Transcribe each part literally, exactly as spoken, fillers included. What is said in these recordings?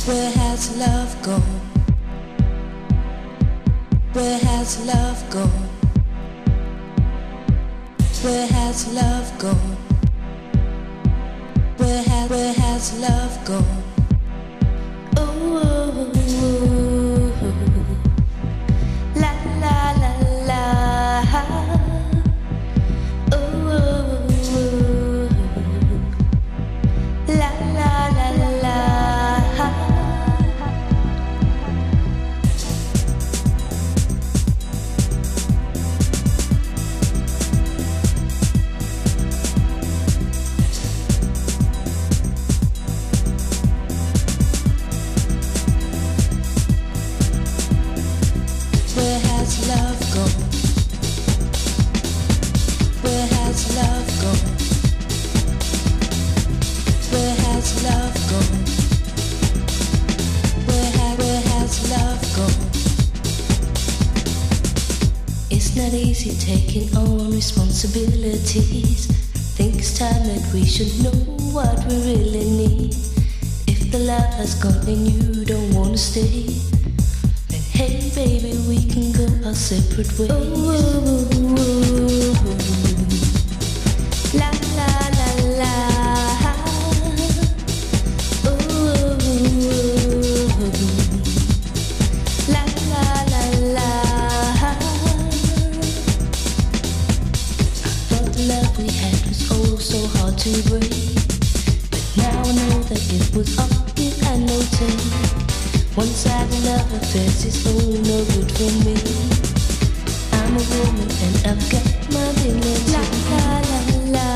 Where has love gone? Where has love gone? Where has love gone? Where has where has love gone? Oh, oh, oh, oh. La la la la. Oh, oh, oh, oh. La la la la. Where has love gone? Where has love gone? Where has love gone? Where ha- where has love gone? It's not easy taking on responsibilities. Think it's time that we should know what we really need. If the love has gone and you don't wanna stay, hey baby, we can go our separate ways. Oh, oh, oh, oh. La la la la. Oh, oh, oh. La la la la. Thought the love we had was oh so hard to break, but now I know that it was all give and no take. One-sided love affairs is oh no good for me. I'm a woman and I've got my dignity. La la la la.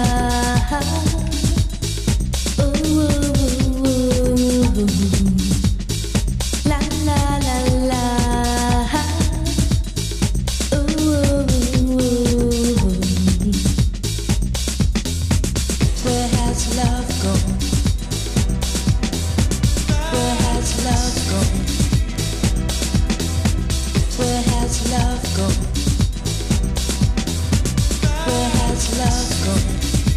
Oh, oh, oh, oh. La la la la. Oh, oh, oh. Where has love gone? Where has love gone? Where has love gone? Where has love gone?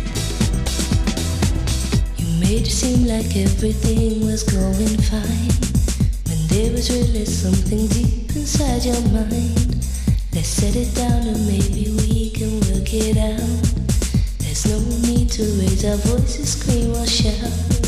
You made it seem like everything was going fine, when there was really something deep inside your mind. Let's set it down and maybe we can work it out. There's no need to raise our voices, scream or shout.